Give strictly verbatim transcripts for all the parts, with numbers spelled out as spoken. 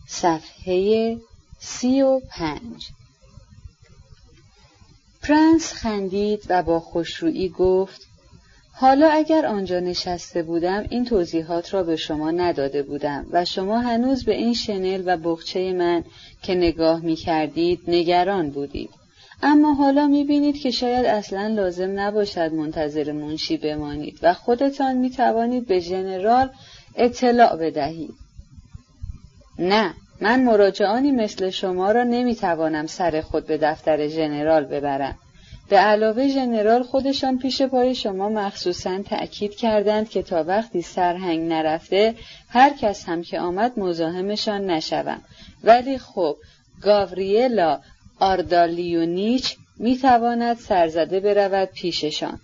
صفحه سی و پنج. پرنس خندید و با خوشرویی گفت: حالا اگر آنجا نشسته بودم این توضیحات را به شما نداده بودم و شما هنوز به این شنل و بخچه من که نگاه می کردید نگران بودید. اما حالا می بینید که شاید اصلا لازم نباشد منتظر منشی بمانید و خودتان می توانید به ژنرال اطلاع بدهید. نه، من مراجعانی مثل شما را نمی توانم سر خود به دفتر ژنرال ببرم. به علاوه ژنرال خودشان پیش پای شما مخصوصاً تأکید کردند که تا وقتی سرهنگ نرفته هر کس هم که آمد مزاحمشان نشوم. ولی خب گاوریلا آردالیونیچ می تواند سرزده برود پیششان.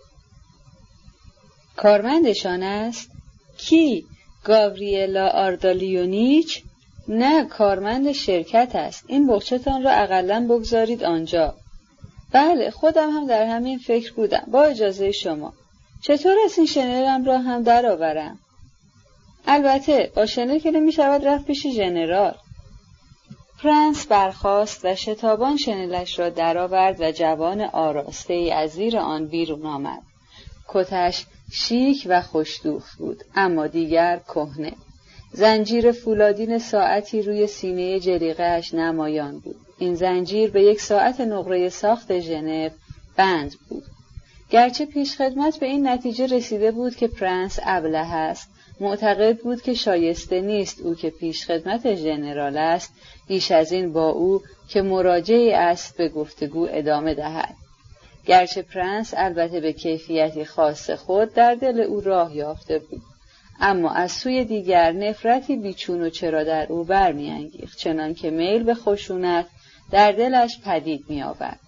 کارمندشان است؟ کی؟ گاوریلا آردالیونیچ؟ نه، کارمند شرکت است. این بخچتان را اقلاً بگذارید آنجا. بله، خودم هم در همین فکر بودم. با اجازه شما چطور است این شنلم را هم در آورم؟ البته با شنل که نمی شود رفت پیش ژنرال. پرنس برخاست و شتابان شنلش را در آورد و جوان آراسته ای از زیر آن بیرون آمد. کتش شیک و خوش‌دوخت بود، اما دیگر کهنه. زنجیر فولادین ساعتی روی سینه جلیقه‌اش نمایان بود. این زنجیر به یک ساعت نقره ساخت ژنو بند بود. گرچه پیشخدمت به این نتیجه رسیده بود که پرنس ابله است، معتقد بود که شایسته نیست او که پیشخدمت ژنرال است بیش از این با او که مراجعی است به گفتگو ادامه دهد. گرچه پرنس البته به کیفیتی خاص خود در دل او راه یافته بود، اما از سوی دیگر نفرتی بیچون و چرا در او برمی‌انگیخت، چنان که میل به خشونت در دلش پدید می‌آورد.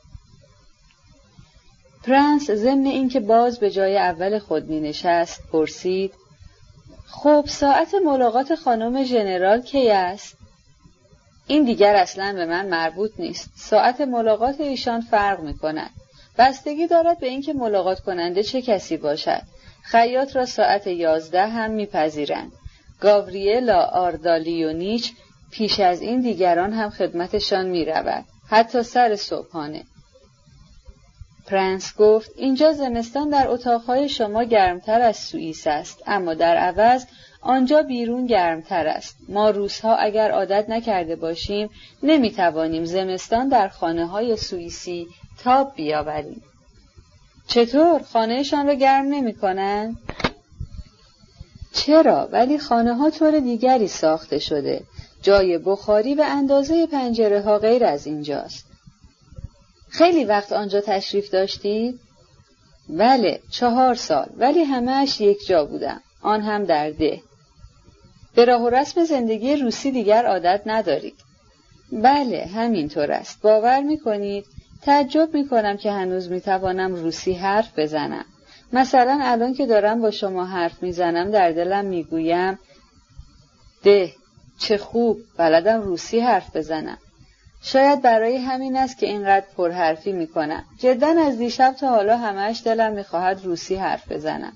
پرنس ضمن اینکه باز به جای اول خود می‌نشست پرسید: خب ساعت ملاقات خانم ژنرال کی است؟ این دیگر اصلاً به من مربوط نیست. ساعت ملاقات ایشان فرق می‌کند. بستگی دارد به اینکه ملاقات کننده چه کسی باشد. خیاط را ساعت یازده هم میپذیرند. گاوریلا آردالیونیچ پیش از این دیگران هم خدمتشان میرود، حتی سر صبحانه. پرنس گفت: اینجا زمستان در اتاقهای شما گرمتر از سوئیس است، اما در عوض آنجا بیرون گرمتر است. ما روس‌ها اگر عادت نکرده باشیم نمیتوانیم زمستان در خانه‌های سوئیسی تاب بیاوریم. چطور؟ خانهشان را گرم نمی کنن؟ چرا؟ ولی خانه ها طور دیگری ساخته شده. جای بخاری و اندازه پنجره ها غیر از اینجاست. خیلی وقت آنجا تشریف داشتید؟ بله، چهار سال، ولی همه‌اش یک جا بودم، آن هم در ده. به راه و رسم زندگی روسی دیگر عادت ندارید؟ بله، همینطور است. باور می کنید؟ تعجب می کنم که هنوز می توانم روسی حرف بزنم. مثلا الان که دارم با شما حرف می زنم در دلم می گویم ده، چه خوب، بلدم روسی حرف بزنم. شاید برای همین است که اینقدر پرحرفی می کنم. جدا از دیشب تا حالا همش دلم می خواهد روسی حرف بزنم.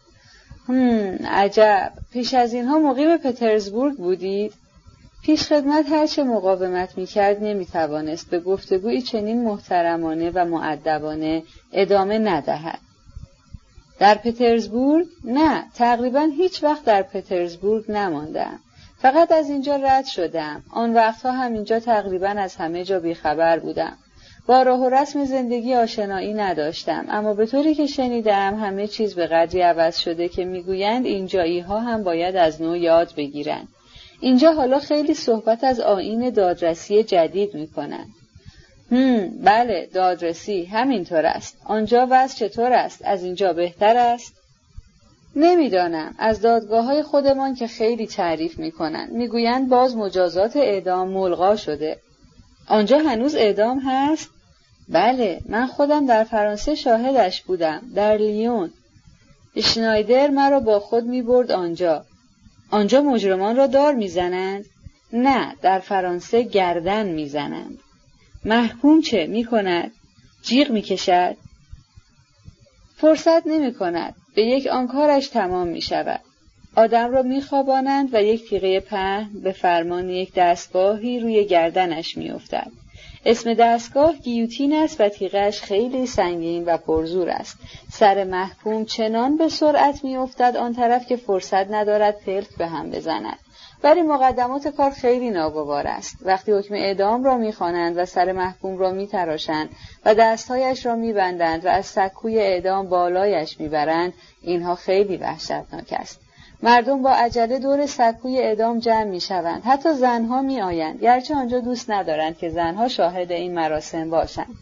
هم، عجب. پیش از اینها مقیم پترزبورگ بودید؟ پیش خدمت هرچه مقاومت می‌کرد نمی‌توانست به گفتگویی چنین محترمانه و مؤدبانه ادامه ندهد. در پترزبورگ؟ نه، تقریباً هیچ وقت در پترزبورگ نماندم. فقط از اینجا رد شدم. آن وقتها هم اینجا تقریباً از همه جا بیخبر بودم. با راه و رسم زندگی آشنایی نداشتم، اما به طوری که شنیدم همه چیز به قدری عوض شده که میگویند اینجایی‌ها هم باید از نو یاد بگیرند. اینجا حالا خیلی صحبت از آیین دادرسی جدید میکنن. هم، بله، دادرسی، همینطور است. آنجا وضع چطور است؟ از اینجا بهتر است؟ نمیدانم. از دادگاه‌های خودمان که خیلی تعریف میکنن. میگویند باز مجازات اعدام ملغا شده. آنجا هنوز اعدام هست؟ بله، من خودم در فرانسه شاهدش بودم، در لیون. شنایدر مرا با خود میبرد آنجا. آنجا مجرمان را دار میزنند؟ نه، در فرانسه گردن میزنند. محکوم چه میکند؟ جیغ میکشد؟ فرصت نمیکند. به یک آنکارش تمام میشود. آدم را می‌خوابانند و یک تیغه پهن به فرمان یک دستگاهی روی گردنش می‌افتد. اسم دستگاه گیوتین است و تیغش خیلی سنگین و پرزور است. سر محکوم چنان به سرعت می‌افتد آن طرف که فرصت ندارد پلک به هم بزند. ولی مقدمات کار خیلی ناگوار است. وقتی حکم اعدام را می‌خوانند و سر محکوم را می‌تراشند و دستهایش را می‌بندند و از سکوی اعدام بالایش می‌برند، اینها خیلی وحشتناک است. مردم با عجله دور سکوی اعدام جمع می‌شوند. حتی زنها می‌آیند، گرچه آنجا دوست ندارند که زنها شاهد این مراسم باشند.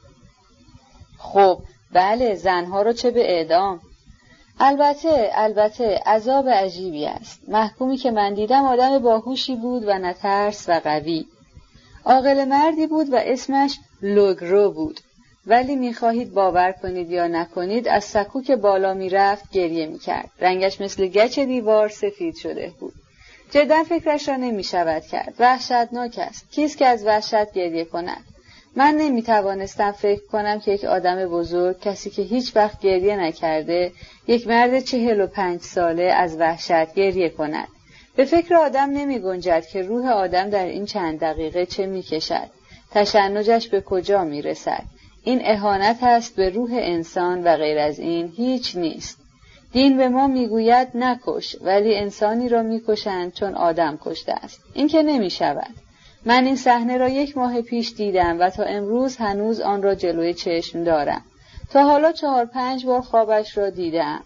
خب، بله، زنها را چه به اعدام؟ البته، البته، عذاب عجیبی است. محکومی که من دیدم آدم باهوشی بود و نترس و قوی. عاقل مردی بود و اسمش لوگرو بود. ولی می‌خواهید باور کنید یا نکنید، از سکو که بالا می‌رفت گریه می‌کرد. رنگش مثل گچ دیوار سفید شده بود. جدا فکرش را نمی‌شود کرد. وحشتناک است. کیست که از وحشت گریه کند؟ من نمی‌توانستم فکر کنم که یک آدم بزرگ، کسی که هیچ وقت گریه نکرده، یک مرد چهل و پنج ساله از وحشت گریه کند. به فکر آدم نمی‌گنجد که روح آدم در این چند دقیقه چه می‌کشد. تشنجش به کجا می‌رسد. این اهانت است به روح انسان و غیر از این هیچ نیست. دین به ما میگوید نکش، ولی انسانی را میکشند چون آدم کشته است. این که نمیشود. من این صحنه را یک ماه پیش دیدم و تا امروز هنوز آن را جلوی چشم دارم. تا حالا چهار پنج بار خوابش را دیدم.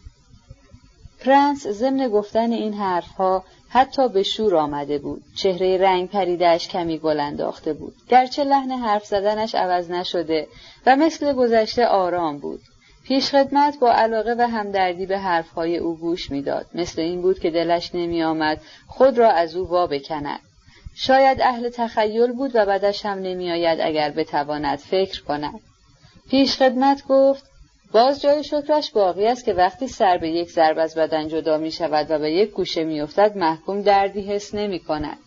پرنس ضمن گفتن این حرفها حتی به شور آمده بود. چهره رنگ پریده‌اش کمی گل انداخته بود. گرچه لحن حرف زدنش عوض نشده و مثل گذشته آرام بود. پیشخدمت با علاقه و همدردی به حرفهای او گوش می‌داد. مثل این بود که دلش نمی‌آمد خود را از او وا بکند. شاید اهل تخیل بود و بعدش هم نمی‌آید اگر بتواند فکر کند. پیشخدمت گفت: باز جای شکرش باقی است که وقتی سر به یک ضرب از بدن جدا می شود و به یک گوشه می افتد محکوم دردی حس نمی کند.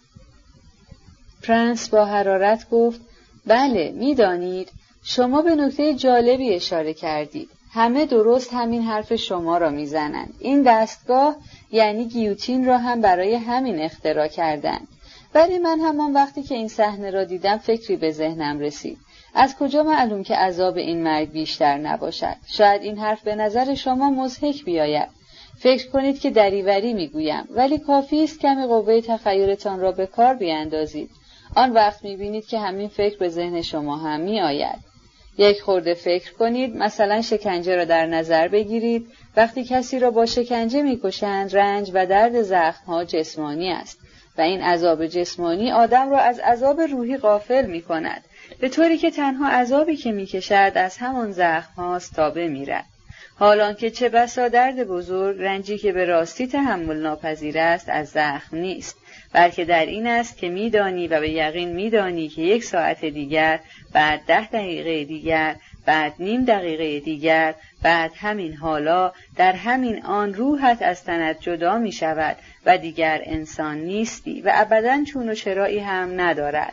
پرنس با حرارت گفت: بله، می دانید، شما به نکته جالبی اشاره کردید. همه درست همین حرف شما را می زنند. این دستگاه یعنی گیوتین را هم برای همین اختراع کردند. ولی من همان وقتی که این صحنه را دیدم فکری به ذهنم رسید. از کجا معلوم که عذاب این مرگ بیشتر نباشد؟ شاید این حرف به نظر شما مضحک بیاید. فکر کنید که دریوری میگویم، ولی کافی است کمی قوه تخیلتان را به کار بیاندازید. آن وقت میبینید که همین فکر به ذهن شما هم میآید. یک خورده فکر کنید، مثلا شکنجه را در نظر بگیرید. وقتی کسی را با شکنجه میکشند، رنج و درد زخمها جسمانی است و این عذاب جسمانی آدم را از عذاب روحی غافل میکند. به طوری که تنها عذابی که میکشد از همان زخم هاست تا بمیرد. حالان که چه بسا درد بزرگ، رنجی که به راستی تحمل ناپذیر است، از زخم نیست، بلکه در این است که میدانی و به یقین میدانی که یک ساعت دیگر، بعد ده دقیقه دیگر، بعد نیم دقیقه دیگر، بعد همین حالا، در همین آن روحت از تنت جدا می شود و دیگر انسان نیستی و ابداً چون و چرایی هم ندارد.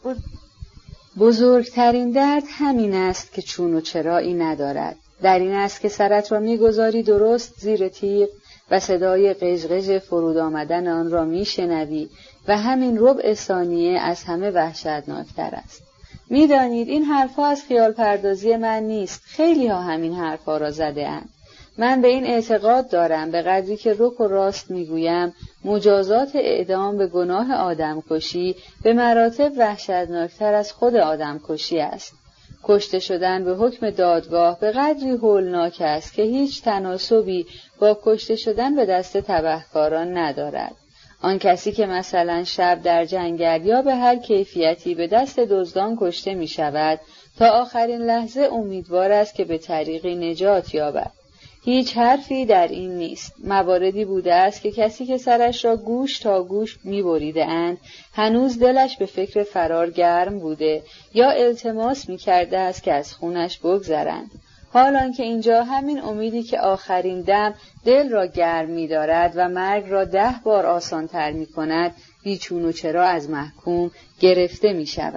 بزرگترین درد همین است که چون و چرایی ندارد. در این است که سرت را می‌گذاری درست زیر تیغ و صدای قژقژ فرود آمدن آن را می‌شنوی و همین ربع ثانیه از همه وحشتناکتر است. می‌دانید این حرف‌ها از خیال پردازی من نیست. خیلی ها همین حرف‌ها را زده اند. من به این اعتقاد دارم به قدری که رک و راست میگویم مجازات اعدام به گناه آدمکشی به مراتب وحشتناکتر از خود آدمکشی است. کشته شدن به حکم دادگاه به قدری هولناک است که هیچ تناسبی با کشته شدن به دست تبهکاران ندارد. آن کسی که مثلا شب در جنگل یا به هر کیفیتی به دست دزدان کشته می شود تا آخرین لحظه امیدوار است که به طریقی نجات یابد. هیچ حرفی در این نیست. مواردی بوده است که کسی که سرش را گوش تا گوش می‌بریده اند هنوز دلش به فکر فرار گرم بوده یا التماس می‌کرده است که از خونش بگذرند. حالان که اینجا همین امیدی که آخرین دم دل را گرم می‌دارد و مرگ را ده بار آسان‌تر می‌کند بیچون و چرا از محکوم گرفته می‌شود.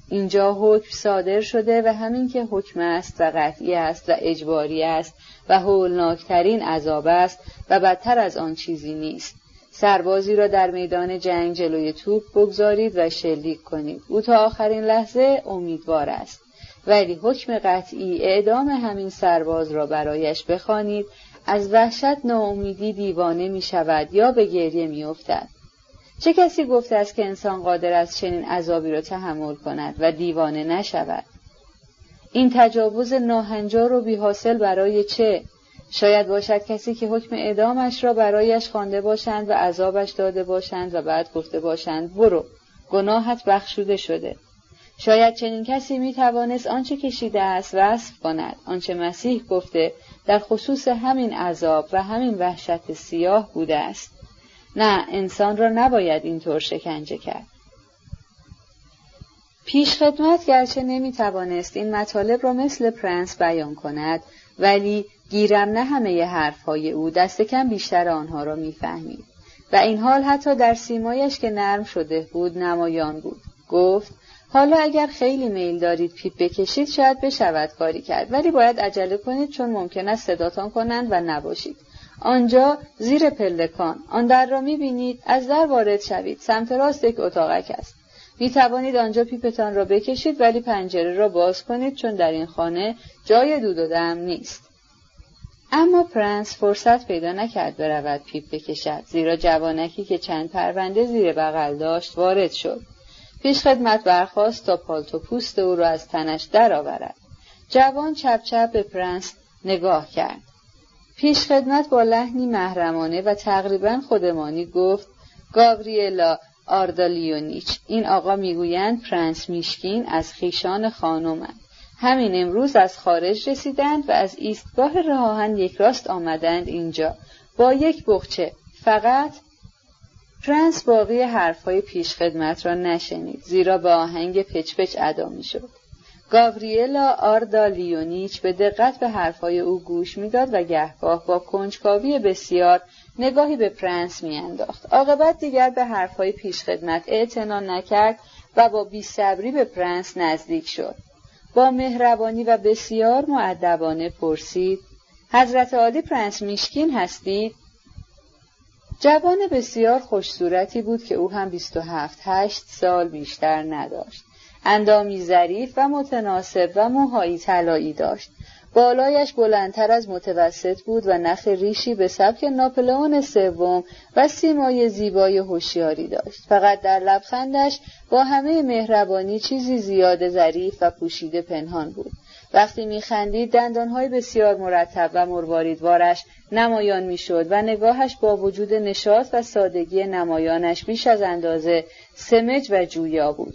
اینجا حکم صادر شده و همین که حکم است و قطعی است و اجباری است و هولناکترین عذاب است و بدتر از آن چیزی نیست. سربازی را در میدان جنگ جلوی توپ بگذارید و شلیک کنید. او تا آخرین لحظه امیدوار است. ولی حکم قطعی اعدام همین سرباز را برایش بخوانید، از وحشت ناامیدی دیوانه می شود یا به گریه می افتد. چه کسی گفته است که انسان قادر است چنین عذابی را تحمل کند و دیوانه نشود؟ این تجاوز ناهنجار و بی‌حاصل برای چه؟ شاید باشد کسی که حکم اعدامش را برایش خوانده باشند و عذابش داده باشند و بعد گفته باشند برو، گناهت بخشوده شده. شاید چنین کسی می توانست آنچه کشیده است وصف کند، آنچه مسیح گفته در خصوص همین عذاب و همین وحشت سیاه بوده است. نه، انسان را نباید اینطور شکنجه کرد. پیش خدمت گرچه نمی توانست این مطالب را مثل پرنس بیان کند، ولی گیرم نه همه حرفهای او، دست کم بیشتر آنها را می فهمید. و این حال حتی در سیمایش که نرم شده بود نمایان بود. گفت حالا اگر خیلی میل دارید پیپ بکشید شاید بشود کاری کرد، ولی باید عجله کنید چون ممکن است صداتان کنند و نباشید. آنجا زیر پلکان آن در را می‌بینید، از در وارد شوید. سمت راست یک اتاقک است. می توانید آنجا پیپتان را بکشید ولی پنجره را باز کنید چون در این خانه جای دود و دم نیست. اما پرنس فرصت پیدا نکرد برود پیپ بکشد، زیرا جوانکی که چند پرونده زیر بغل داشت وارد شد. پیش خدمت برخاست تا پالتو پوست او را از تنش درآورد. جوان چپ چپ به پرنس نگاه کرد. پیش خدمت با لحنی محرمانه و تقریباً خودمانی گفت گاوریلا آردالیونیچ، این آقا میگویند پرنس میشکین از خیشان خانمند. همین امروز از خارج رسیدند و از ایستگاه راه آهن یک راست آمدند اینجا با یک بخچه. فقط پرنس باقی حرفهای پیش خدمت را نشنید، زیرا به آهنگ پچ پچ ادا میشد. گاوریلا آردالیونیچ به دقت به حرفهای او گوش میداد و گهگاه با کنجکاوی بسیار نگاهی به پرنس میانداخت. عاقبت دیگر به حرفهای پیش خدمت اعتنا نکرد و با بی‌صبری به پرنس نزدیک شد. با مهربانی و بسیار مؤدبانه پرسید حضرت عالی پرنس میشکین هستید؟ جوان بسیار خوش صورتی بود که او هم بیست و هفت هشت سال بیشتر نداشت. اندامی ظریف و متناسب و موهایی طلایی داشت. بالایش بلندتر از متوسط بود و نخ ریشی به سبک ناپلئون سوم و سیمای زیبای هوشیاری داشت. فقط در لبخندش با همه مهربانی چیزی زیاده ظریف و پوشیده پنهان بود. وقتی می‌خندید دندان‌های بسیار مرتب و مرواریدوارش نمایان می‌شد و نگاهش با وجود نشاط و سادگی نمایانش بیش از اندازه سمج و جویا بود.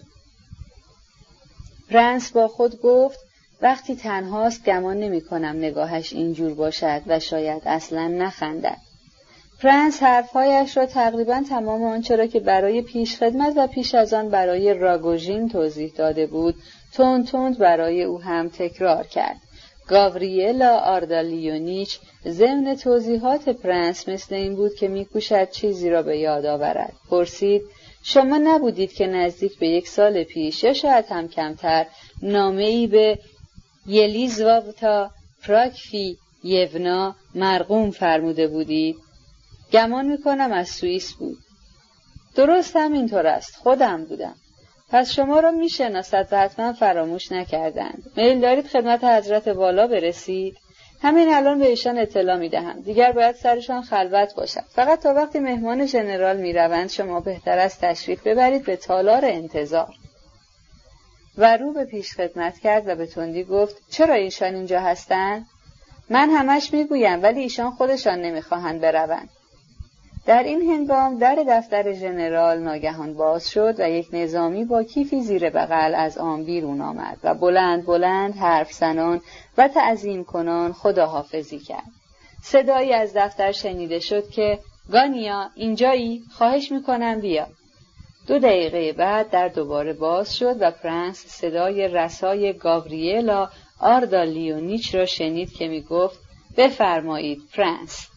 پرنس با خود گفت وقتی تنهاست گمان نمی کنم نگاهش اینجور باشد و شاید اصلا نخندد. پرنس حرفهایش را تقریبا تمام آنچه را که برای پیش خدمت و پیش از آن برای راگوژین توضیح داده بود تند تند برای او هم تکرار کرد. گاوریلا آردالیونیچ ضمن توضیحات پرنس مثل این بود که می‌کوشد چیزی را به یاد آورد. پرسید شما نبودید که نزدیک به یک سال پیش یا شاید هم کمتر نامه‌ای به یلیزاوتا پراکفییونا مرقوم فرموده بودید؟ گمان میکنم از سوئیس بود. درست همینطور است، خودم بودم. پس شما را میشناسد و حتما فراموش نکردند. میل دارید خدمت حضرت والا برسید؟ همین الان به ایشان اطلاع میدهم. دیگر باید سرشان خلوت باشد. فقط تا وقتی مهمان ژنرال میروند شما بهتر است تشریف ببرید به تالار انتظار. و رو به پیش خدمت کرد و به تندی گفت چرا ایشان اینجا هستند؟ من همش میگویم ولی ایشان خودشان نمیخواهند بروند. در این هنگام در دفتر ژنرال ناگهان باز شد و یک نظامی با کیفی زیر بغل از آن بیرون آمد و بلند بلند حرف زنان و تعظیم کنان خداحافظی کرد. صدایی از دفتر شنیده شد که گانیا اینجایی؟ خواهش میکنم بیا. دو دقیقه بعد در دوباره باز شد و پرنس صدای رسای گاوریلا آردالیونیچ را شنید که می گفت بفرمایید پرنس.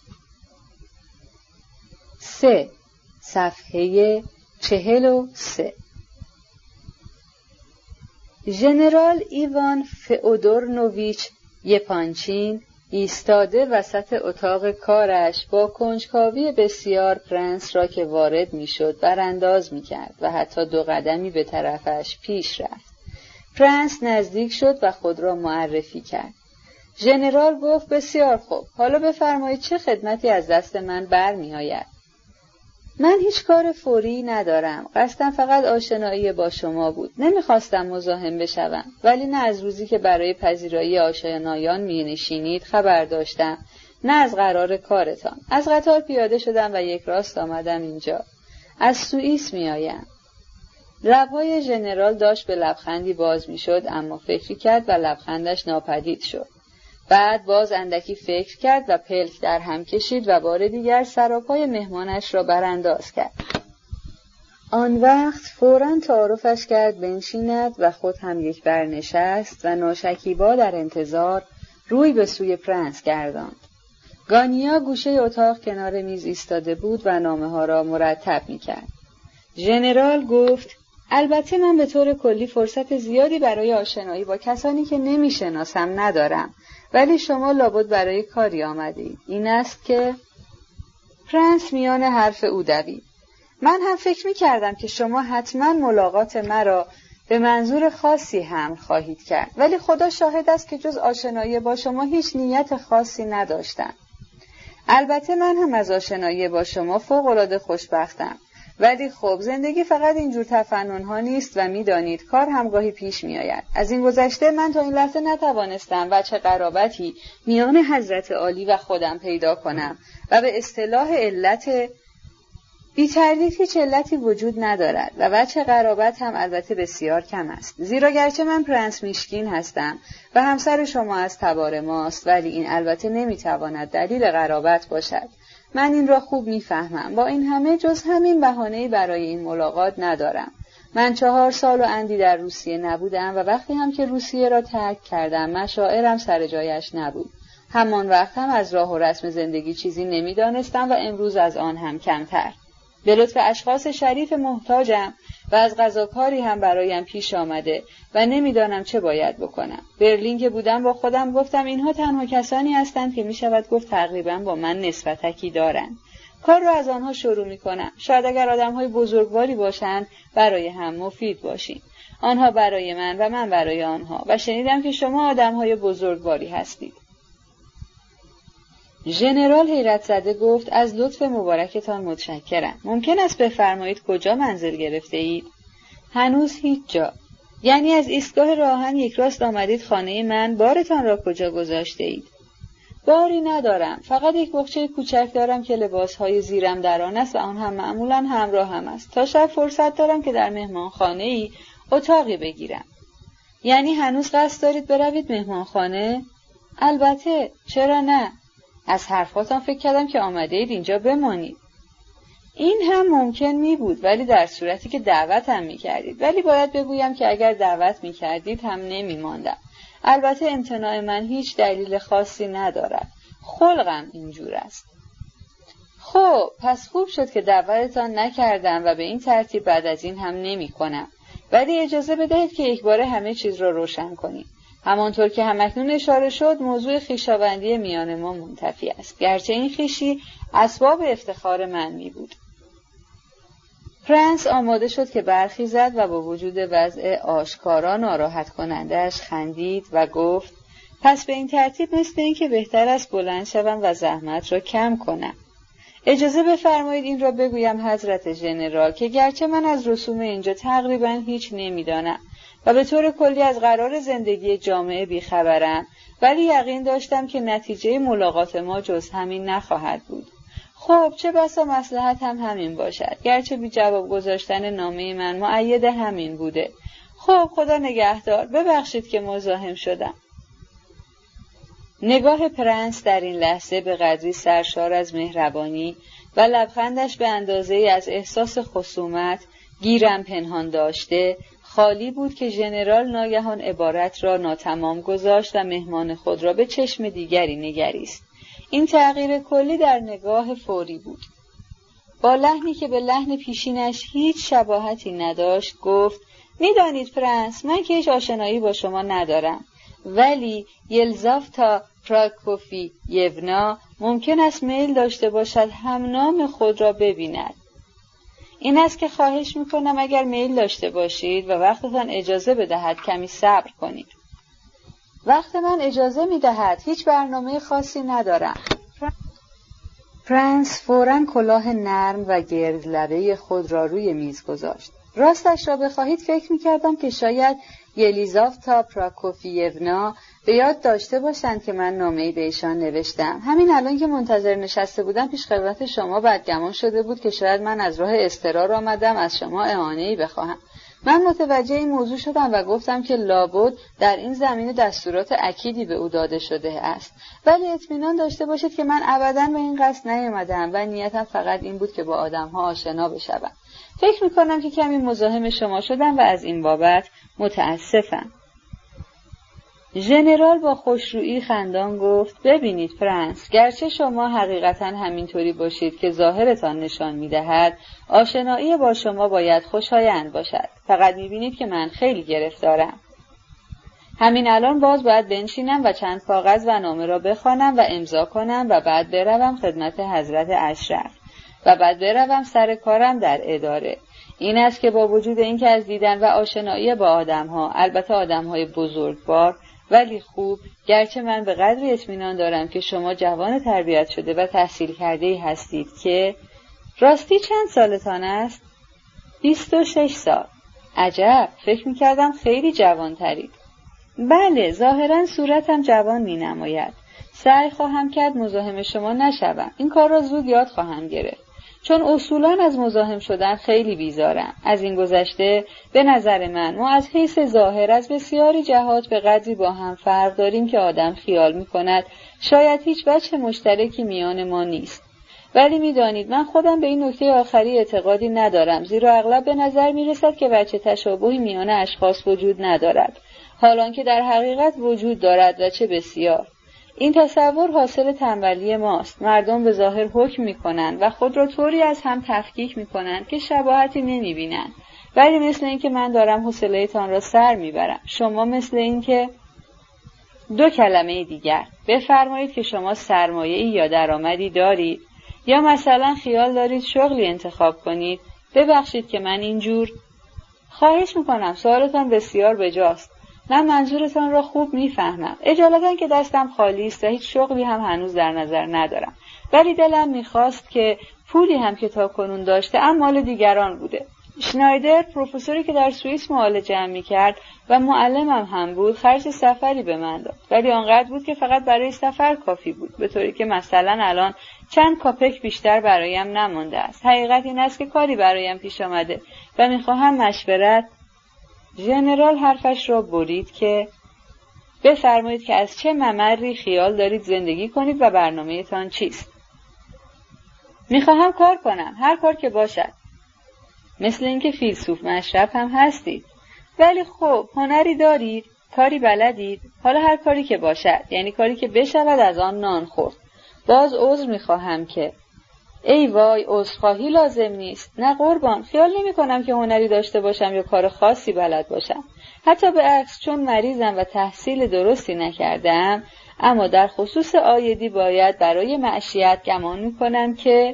سه صفحه چهل و سه. ژنرال ایوان فئودورنوویچ یپانچین ایستاده وسط اتاق کارش با کنجکاوی بسیار پرنس را که وارد میشد برانداز میکرد و حتی دو قدمی به طرفش پیش رفت. پرنس نزدیک شد و خود را معرفی کرد. ژنرال گفت بسیار خوب، حالا بفرمایید چه خدمتی از دست من برمیآید؟ من هیچ کار فوری ندارم، قصدم فقط آشنایی با شما بود. نمیخواستم مزاحم بشوم، ولی نه از روزی که برای پذیرایی آشنایان می‌نشینید خبر داشتم، نه از قرار کارتان. از قطار پیاده شدم و یک راست آمدم اینجا. از سوئیس میآیم. لب‌های ژنرال داشت به لبخندی باز میشد، اما فکری کرد و لبخندش ناپدید شد. بعد باز اندکی فکر کرد و پلک در هم کشید و بار دیگر سراپای مهمانش را برانداز کرد. آن وقت فوراً تعارفش کرد بنشیند و خود هم یک بر نشست و ناشکیبا در انتظار روی به سوی پرنس گرداند. گانیا گوشه اتاق کنار میز ایستاده بود و نامه ها را مرتب می کرد. ژنرال گفت البته من به طور کلی فرصت زیادی برای آشنایی با کسانی که نمی شناسم ندارم، ولی شما لابد برای کاری آمدید. این است که پرنس میان حرف او دوید. من هم فکر می کردم که شما حتما ملاقات مرا به منظور خاصی هم خواهید کرد، ولی خدا شاهد است که جز آشنایی با شما هیچ نیت خاصی نداشتم. البته من هم از آشنایی با شما فوق‌العاده خوشبختم، ولی خب زندگی فقط اینجور تفنن ها نیست و میدانید کار همگاهی پیش می آید. از این گذشته من تا این لحظه نتوانستم وجه قرابتی میان حضرت عالی و خودم پیدا کنم و به اصطلاح علت بی تردید هیچ علتی وجود ندارد و وجه قرابت هم البته بسیار کم است، زیرا گرچه من پرنس میشکین هستم و همسر شما از تبار ماست، ولی این البته نمیتواند دلیل قرابت باشد. من این را خوب میفهمم. با این همه جز همین بهانه‌ای برای این ملاقات ندارم. من چهار سال و اندی در روسیه نبودم و وقتی هم که روسیه را ترک کردم مشاعرم سر جایش نبود. همان وقت هم از راه و رسم زندگی چیزی نمیدانستم و امروز از آن هم کمتر. به لطف اشخاص شریف محتاجم و از قضا کاری هم برایم پیش آمده و نمیدانم چه باید بکنم. برلین که بودم با خودم گفتم اینها تنها کسانی هستند که میشود گفت تقریبا با من نسبتکی دارند. کار را از آنها شروع میکنم. شاید اگر آدمهای بزرگواری باشند برای هم مفید باشیم. آنها برای من و من برای آنها، و شنیدم که شما آدمهای بزرگواری هستید. ژنرال حیرت زده گفت از لطف مبارکتان متشکرم. ممکن است بفرمایید کجا منزل گرفته اید؟ هنوز هیچ جا. یعنی از ایستگاه راهن یک راست آمدید خانه من؟ بارتان را کجا گذاشته اید؟ باری ندارم، فقط یک بخچه کوچک دارم که لباسهای زیرم در آن است و آن هم معمولا همراه هم است. تا شب فرصت دارم که در مهمانخانه ای اتاقی بگیرم. یعنی هنوز قصد دارید بروید مهمانخانه؟ البته، چرا نه؟ از حرفاتان فکر کردم که آمده اید اینجا بمانید. این هم ممکن می بود، ولی در صورتی که دعوت هم می کردید. ولی باید بگویم که اگر دعوت می کردید هم نمی ماندم. البته امتناع من هیچ دلیل خاصی ندارد. خلقم اینجور است. خب پس خوب شد که دعوتتان نکردم و به این ترتیب بعد از این هم نمی کنم. ولی اجازه بدهید که یک باره همه چیز را روشن کنیم. همانطور که همکنون اشاره شد موضوع خویشاوندی میان ما منتفی است، گرچه این خویشی اسباب افتخار من می بود. پرنس آماده شد که برخیزد و با وجود وضع آشکارا ناراحت کننده‌اش خندید و گفت پس به این ترتیب مثل این که بهتر است بلند شوم و زحمت را کم کنم. اجازه بفرمایید این را بگویم حضرت ژنرال که گرچه من از رسوم اینجا تقریبا هیچ نمیدانم و به طور کلی از قرار زندگی جامعه بیخبرم، ولی یقین داشتم که نتیجه ملاقات ما جز همین نخواهد بود. خب چه بسا مصلحت هم همین باشد، گرچه بی جواب گذاشتن نامه من مؤید همین بوده. خب خدا نگهدار، ببخشید که مزاحم شدم. نگاه پرنس در این لحظه به قدری سرشار از مهربانی و لبخندش به اندازه از احساس خصومت گیرم پنهان داشته خالی بود که ژنرال ناگهان عبارت را ناتمام گذاشت و مهمان خود را به چشم دیگری نگریست. این تغییر کلی در نگاه فوری بود. با لحنی که به لحن پیشینش هیچ شباهتی نداشت گفت میدانید پرنس، من که هیچ آشنایی با شما ندارم، ولی یلزاوتا پراکوفییونا ممکن است میل داشته باشد هم نام خود را ببیند. این است که خواهش میکنم اگر میل داشته باشید و وقتتان اجازه بدهد کمی صبر کنید. وقت من اجازه میدهد، هیچ برنامه خاصی ندارم. پرنس فوراً کلاه نرم و گرد لبه خود را روی میز گذاشت. راستش را بخواهید فکر میکردم که شاید یلیزاوتا پراکوفییونا به یاد داشته باشند که من نامه‌ای به ایشان نوشتم. همین الان که منتظر نشسته بودم پیش خدمت شما بدگمان شده بود که شاید من از راه اضطرار آمدم از شما اعانه‌ای بخواهم. من متوجه این موضوع شدم و گفتم که لابد در این زمینه دستورات اکیدی به او داده شده است، ولی اطمینان داشته باشید که من ابداً به این قصد نیامدم و نیتم فقط این بود که با آدم‌ها آشنا بشوم. فکر می‌کنم که کمی مزاحم شما شدم و از این بابت متاسفم. ژنرال با خوشرویی خندان گفت: ببینید پرنس، گرچه شما حقیقتاً همینطوری باشید که ظاهرتان نشان می‌دهد، آشنایی با شما باید خوشایند باشد. فقط می‌بینید که من خیلی گرفتارم. همین الان باز باید بنشینم و چند کاغذ و نامه را بخوانم و امضا کنم و بعد بروم خدمت حضرت اشرف و بعد بروم سر کارم در اداره. این است که با وجود اینکه از دیدن و آشنایی با آدم‌ها، البته آدم‌های بزرگوار ولی خوب، گرچه من به قدری اطمینان دارم که شما جوان تربیت شده و تحصیل کرده‌ای هستید که راستی چند سالتان است؟ بیست و شش سال. عجب، فکر می‌کردم خیلی جوان‌ترید. بله، ظاهراً صورتم جوان می‌نماید. سعی خواهم کرد مزاحم شما نشوم. این کار را زود یاد خواهم گرفت، چون اصولاً از مزاحم شدن خیلی بیزارم. از این گذشته به نظر من ما از حیث ظاهر از بسیاری جهات به قدری با هم فرق داریم که آدم خیال می‌کند شاید هیچ وجه مشترکی میان ما نیست. ولی می‌دانید من خودم به این نکته آخری اعتقادی ندارم، زیرا اغلب به نظر می‌رسد که وجه تشابهی میان اشخاص وجود ندارد، حالان که در حقیقت وجود دارد و چه بسیار. این تصور حاصل تنبلی ماست. مردم به ظاهر حکم می‌کنند و خود را طوری از هم تفکیک می‌کنند که شباهتی نمی‌بینند، ولی مثل این که من دارم حوصله‌تان را سر می‌برم. شما مثل این که دو کلمه دیگر بفرمایید که شما سرمایه‌ای یا درآمدی دارید، یا مثلا خیال دارید شغلی انتخاب کنید. ببخشید که من اینجور خواهش می‌کنم، سوالتان بسیار بجاست. من منظورتان را خوب میفهمم. اجالتا که دستم خالی است و هیچ شغلی هم هنوز در نظر ندارم، ولی دلم میخواست که پولی هم که تا کنون داشته ام مال دیگران بوده. شنایدر، پروفسوری که در سوئیس معالجه میکرد و معلمم هم بود، خرج سفری به من داد، ولی آنقدر بود که فقط برای سفر کافی بود، به طوری که مثلا الان چند کاپک بیشتر برایم نمانده است. حقیقت این است که کاری برایم پیش آمده و میخواهم مشورت. ژنرال حرفش را برید که بفرمایید که از چه ممری خیال دارید زندگی کنید و برنامه تان چیست؟ میخواهم کار کنم، هر کار که باشد. مثل اینکه فیلسوف مشرب هم هستید. ولی خب هنری دارید، کاری بلدید، حالا هر کاری که باشد، یعنی کاری که بشود از آن نان خورد. باز عذر میخواهم که ای وای، عذرخواهی لازم نیست. نه قربان، خیال نمی کنم که هنری داشته باشم یا کار خاصی بلد باشم. حتی به عکس، چون مریضم و تحصیل درستی نکردم، اما در خصوص آیدی باید برای معیشت گمان می کنم که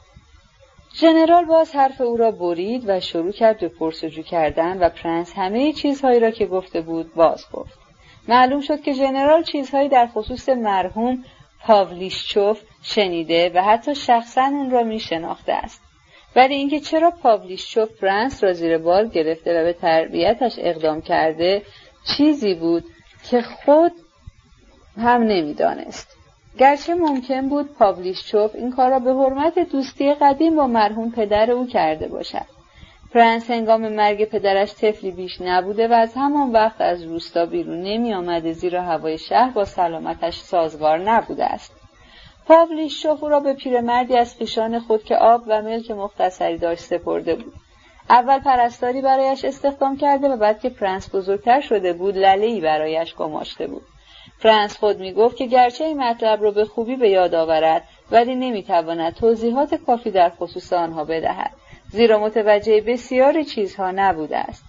ژنرال باز حرف او را برید و شروع کرد به پرسجو کردن و پرنس همه چیزهایی را که گفته بود باز گفت. معلوم شد که ژنرال چیزهایی در خصوص مرحوم پاولیشچوف شنیده و حتی شخصا اون را می شناخته است. ولی اینکه چرا پاولیشچوف پرنس را زیر بار گرفته و به تربیتش اقدام کرده چیزی بود که خود هم نمی دانست. گرچه ممکن بود پاولیشچوف این کار را به حرمت دوستی قدیم با مرحوم پدر او کرده باشد. پرنس هنگام مرگ پدرش طفلی بیش نبوده و از همان وقت از روستا بیرون نمی آمده، زیرا هوای شهر با سلامتش سازگار نبوده است. پاولیشچوف او را به پیرمردی از خویشان خود که آب و ملک مختصری داشت سپرده بود. اول پرستاری برایش استخدام کرده و بعد که پرنس بزرگتر شده بود لله‌ای برایش گماشته بود. پرنس خود می گفت که گرچه این مطلب را به خوبی به یاد آورد، ولی نمی تواند توضیحات کافی در خصوص آنها بدهد. زیرا متوجه بسیاری چیزها نبوده است.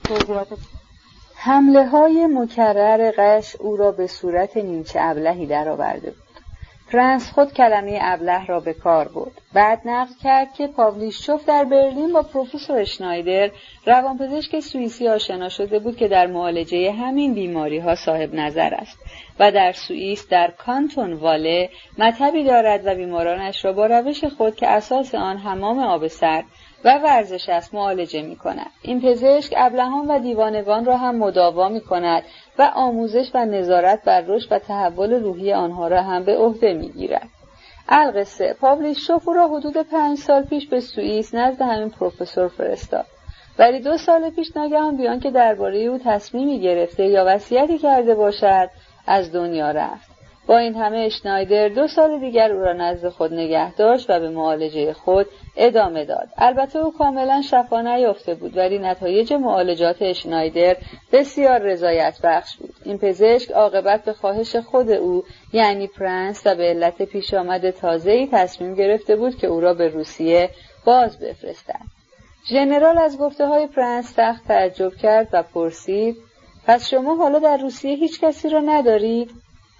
حمله های مکرر قش او را به صورت نیمچه ابلهی درآورده بود. پرنس خود کلمه ابله را به کار برد. بعد نقل کرد که پاولیشچوف در برلین با پروفسور اشنایدر روانپزشک سوئیسی آشنا شده بود که در معالجه همین بیماری ها صاحب نظر است و در سوئیس در کانتون واله مطبی دارد و بیمارانش را با روش خود که اساس آن حمام آب سرد و ورزش است معالجه می کند. این پزشک ابلهان و دیوانگان را هم مداوا می کند و آموزش و نظارت بر رشد و تحول روحی آنها را هم به عهده می گیرد. القصه پاولیشچوف را حدود پنج سال پیش به سوئیس نزد همین پروفسور فرستاد، ولی دو سال پیش ناگهان بیان که درباره او تصمیمی گرفته یا وصیتی کرده باشد از دنیا رفت. با این همه اشنایدر دو سال دیگر او را نزد خود نگه داشت و به معالجه خود ادامه داد. البته او کاملا شفا نیافته بود، ولی نتایج معالجات اشنایدر بسیار رضایت بخش بود. این پزشک عاقبت به خواهش خود او یعنی پرنس و به علت پیش آمد تازه‌ای تصمیم گرفته بود که او را به روسیه باز بفرستد. ژنرال از گفته‌های پرنس سخت تعجب کرد و پرسید: پس شما حالا در روسیه هیچ کسی را ندارید؟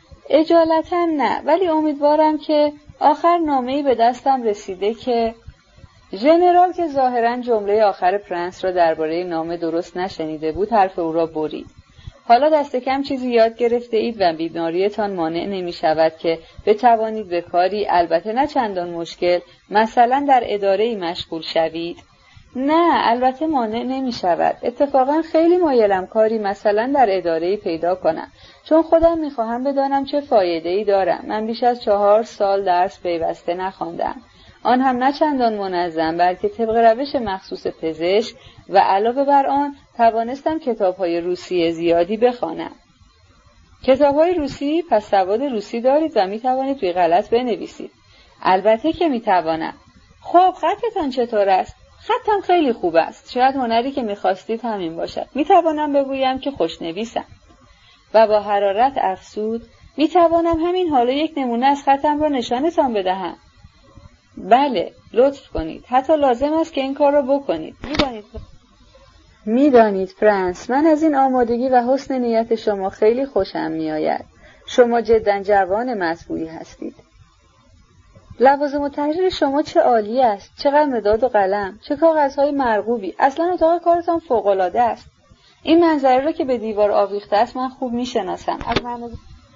اجالتا نه، ولی امیدوارم که آخر نامه‌ای به دستم رسیده که ژنرال که ظاهراً جمله آخر پرنس را درباره نامه درست نشنیده بود حرف او را برید. حالا دست کم چیزی یاد گرفته اید و بیماریتان مانع نمی شود که بتوانید به کاری البته نه چندان مشکل مثلا در اداره‌ای مشغول شوید. نه البته مانع نمی شود. اتفاقا خیلی مایلم کاری مثلا در اداره‌ای پیدا کنم، چون خودم می خواهم بدانم چه فایده‌ای دارم. من بیش از چهار سال درس پیوسته نخواندم، آن هم نه چندان منظم، بلکه طبق روش مخصوص پزشک و علاوه بر آن توانستم کتاب‌های روسی زیادی بخوانم. کتاب‌های روسی؟ پس سواد روسی دارید و می توانید بی غلط بنویسید. البته که می توانم. خب خطتان چطور است؟ خطم خیلی خوب است. شاید هنری که می‌خواستید همین باشد. می‌توانم بگویم که خوشنویسم. و با حرارت افسود: می‌توانم همین حالا یک نمونه از خطم را نشانتان بدهم. بله، لطف کنید. حتی لازم است که این کار را بکنید. می‌دانید می‌دانید پرنس، من از این آمادگی و حسن نیت شما خیلی خوشم می‌آید. شما جداً جوان مطبوعی هستید. لوازم التحریر شما چه عالی است، چقدر مداد و قلم، چه کاغذهای مرغوبی. اصلا اتاق کارتان فوق‌العاده است. این منظره را که به دیوار آویخته است من خوب می‌شناسم. از مناظر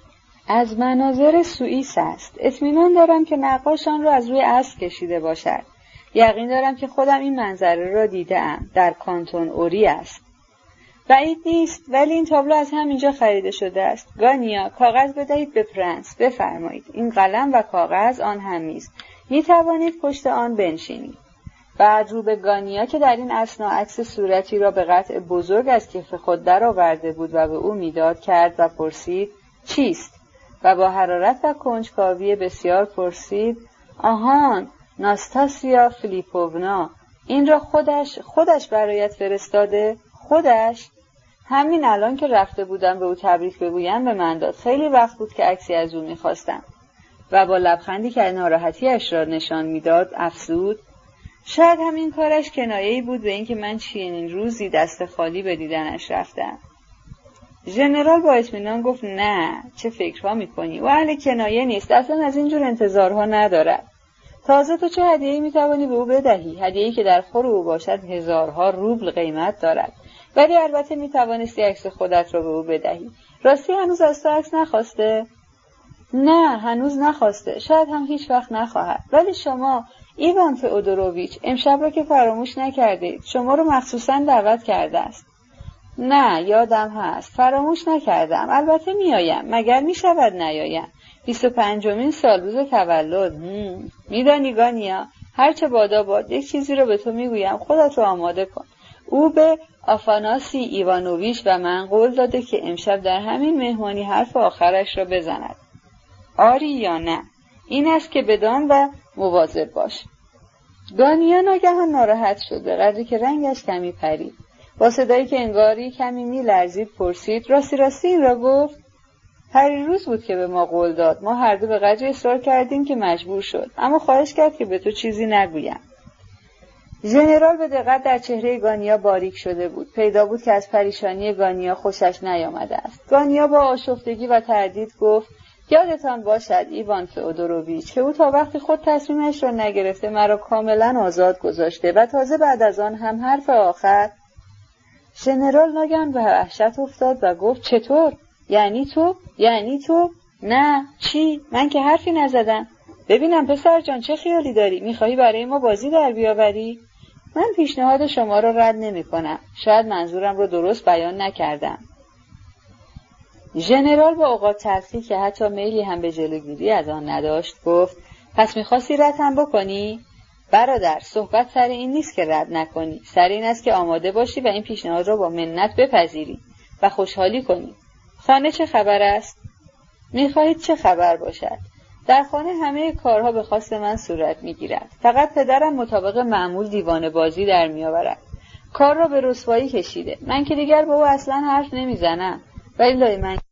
از مناظر سوئیس است. اطمینان دارم که نقاش آن را از روی اسب کشیده باشد. یقین دارم که خودم این منظره را دیده‌ام. در کانتون اوری است. بعید نیست، ولی این تابلو از همینجا خریده شده است. گانیا، کاغذ بدهید به پرنس. بفرمایید. این قلم و کاغذ آن هم میز. می توانید پشت آن بنشینید. بعد رو به گانیا که در این اثنا عکس صورتی را به قطع بزرگ از کف خود درآورده بود و به او میداد کرد و پرسید: چیست؟ و با حرارت و کنجکاوی بسیار پرسید: آهان، ناستاسیا فیلیپوونا، این را خودش خودش برایت فرستاده؟ خودش؟ همین الان که رفته بودم به او تبریک بگویم به من داد. خیلی وقت بود که عکسی از او می‌خواستم. و با لبخندی که ناراحتی‌اش را نشان می‌داد افزود: شاید همین کارش کنایه‌ای بود به اینکه من چنین روزی دست خالی به دیدنش رفتم. ژنرال با اطمینان گفت: نه، چه فکرها می‌کنی؟ او اهل کنایه نیست، اصلا از اینجور انتظارها ندارد. تازه تو چه هدیه‌ای می‌توانی به او بدهی؟ هدیه‌ای که در خور او باشد هزارها روبل قیمت دارد. ولی البته می‌توانستی عکس خودت را به او بدهی. راستی هنوز از تو عکس نخواسته؟ نه، هنوز نخواسته. شاید هم هیچ وقت نخواهد. ولی شما ایوان فئودوروویچ، امشب را که فراموش نکردید. شما رو مخصوصاً دعوت کرده است. نه، یادم هست. فراموش نکردم. البته میایم. مگر میشود نیایم؟ بیست و پنجمین سال روز تولد. هم. میدانی گانیا، هرچه بادا باد یک چیزی رو به تو میگویم، خودت رو آماده کن. او به آفاناسی ایوانوویچ و من قول داده که امشب در همین مهمانی حرف آخرش را بزند. آری یا نه؟ این است که بدان و مواظب باش. گانیا ناگهان ناراحت شد به قدری که رنگش کمی پرید. با صدایی که انگاری کمی می‌لرزید پرسید: راستی راستی این را گفت؟ پریروز بود که به ما قول داد. ما هر دو به قدری اصرار کردیم که مجبور شد، اما خواهش کرد که به تو چیزی نگویم. ژنرال به دقت در چهره گانیا باریک شده بود. پیدا بود که از پریشانی گانیا خوشش نیامده است. گانیا با آشفتگی و تردید گفت: یادتان باشد ایوان فئودوروویچ که او تا وقتی خود تصمیمش را نگرفته مرا کاملا آزاد گذاشته و تازه بعد از آن هم حرف آخر. ژنرال ناگهان به وحشت افتاد و گفت: چطور؟ یعنی تو؟ یعنی تو؟ نه، چی؟ من که حرفی نزدم. ببینم پسر جان چه خیالی داری؟ میخواهی برای ما بازی در بیاوری؟ من پیشنهاد شما را رد نمی کنم. شاید منظورم رو درست بیان نکردم. ژنرال با اوقات تلخی که حتی میلی هم به جلوگیری از آن نداشت گفت: پس میخواستی رد هم بکنی؟ برادر، صحبت سر این نیست که رد نکنی. سر این است که آماده باشی و این پیشنهاد را با منت بپذیری و خوشحالی کنی. خانه چه خبر است؟ میخواهید چه خبر باشد؟ در خانه همه کارها به خواست من صورت میگیرد. فقط پدرم مطابق معمول دیوانه بازی در میآورد. کار را به رسوایی کشیده. من که دیگر با او اصلا حرف نمیزنم. ولی لای من